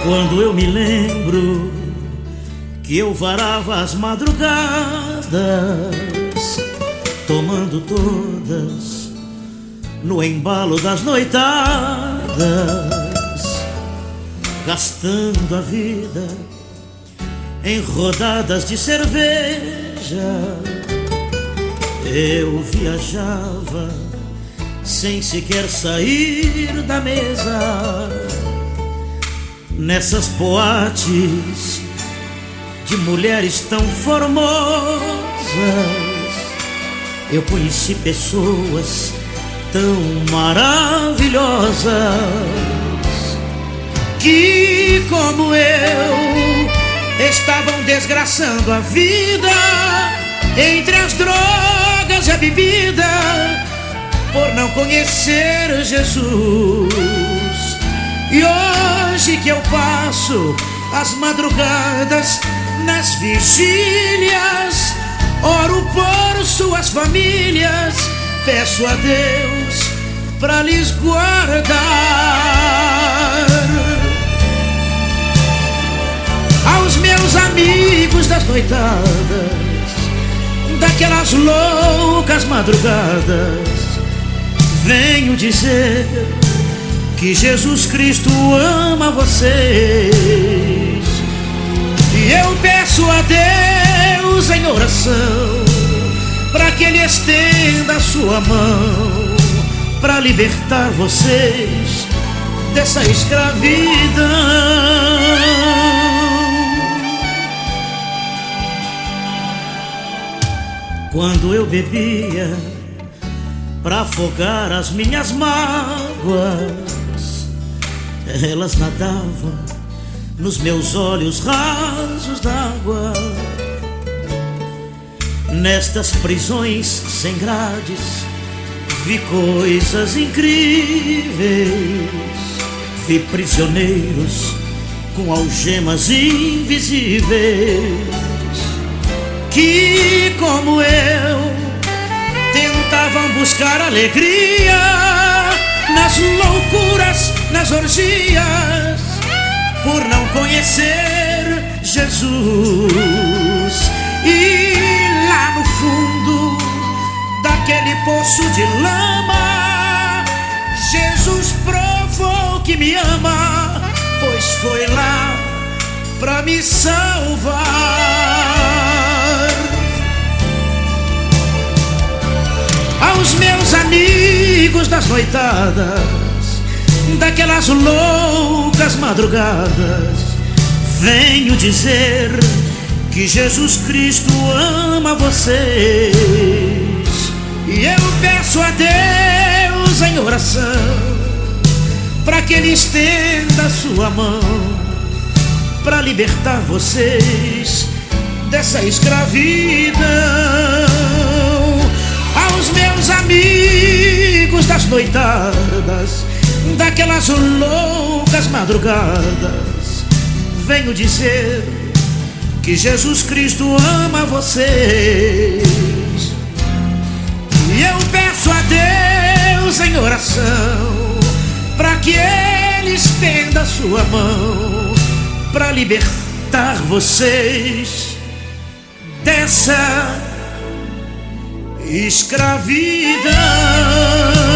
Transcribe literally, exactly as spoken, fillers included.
Quando eu me lembro que eu varava as madrugadas, tomando todas no embalo das noitadas, gastando a vida em rodadas de cerveja, eu viajava sem sequer sair da mesa. Nessas boates de mulheres tão formosas, eu conheci pessoas tão maravilhosas que, como eu, estavam desgraçando a vida entre as drogas e a bebida, por não conhecer Jesus. E hoje que eu passo as madrugadas nas vigílias, oro por suas famílias, peço a Deus pra lhes guardar. Aos meus amigos das noitadas, daquelas loucas madrugadas, venho dizer que Jesus Cristo ama vocês. E eu peço a Deus em oração para que Ele estenda a sua mão para libertar vocês dessa escravidão. Quando eu bebia pra afogar as minhas mágoas, elas nadavam nos meus olhos rasos d'água. Nestas prisões sem grades vi coisas incríveis, vi prisioneiros com algemas invisíveis que, como eu, tentavam buscar alegria nas loucuras, nas orgias, por não conhecer Jesus. E lá no fundo daquele poço de lama, Jesus provou que me ama, pois foi lá pra me salvar. Aos meus amigos das noitadas, daquelas loucas madrugadas, venho dizer que Jesus Cristo ama vocês. E eu peço a Deus em oração para que Ele estenda a sua mão para libertar vocês dessa escravidão. Aos meus amigos das noitadas, daquelas loucas madrugadas, venho dizer que Jesus Cristo ama vocês. E eu peço a Deus em oração para que Ele estenda a sua mão para libertar vocês dessa escravidão.